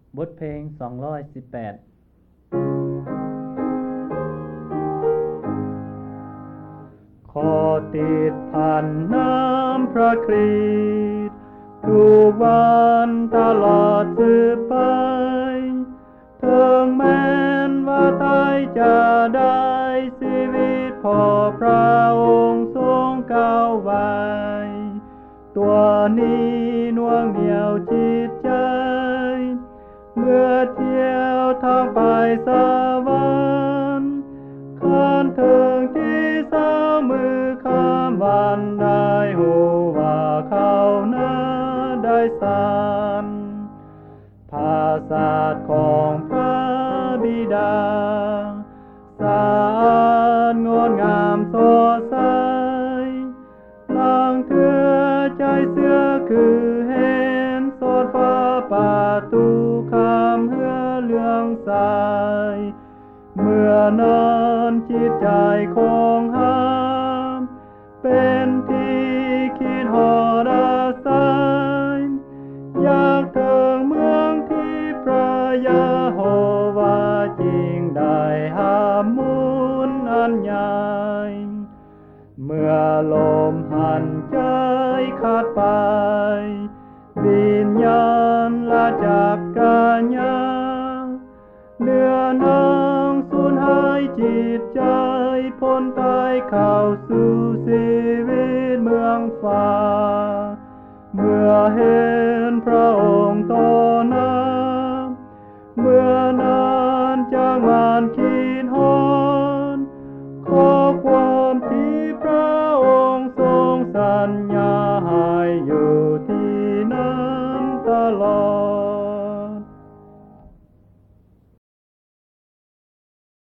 บทเพลง218ขอติดพันน้ำพระคริสต์ทุกวันตลอดสืบไปถึงแม้นว่าตายจะได้ชีวิตพอพระองค์ทรงก้าวไว้ตัวนี้น่วงเหนี่ยวจิตใจเมื่อเที่ยวทางไปสวรรค์คันถึงที่เช้ามือค่ำวันได้หูว่าเขานั้นได้สันภาษาของพระบิดาสะอาดงดงามสดใสลังเถือใจเสื้อคือเห็นสดฟ้าประตูคำเฮือเลืองใสเมื่อนั้นจิตใจของหามเป็นที่คิดหอดอาศัยอยากถึงเมืองที่พระยาโฮวาจริงได้หามุนอันใหญ่เมื่อลมหันใจขาดไปวิญญาณละจากกายเนื้อนางสูญหายจิตใจพ้นตายเข้าสู่ชีวิตเมืองฟ้าเมื่อเห็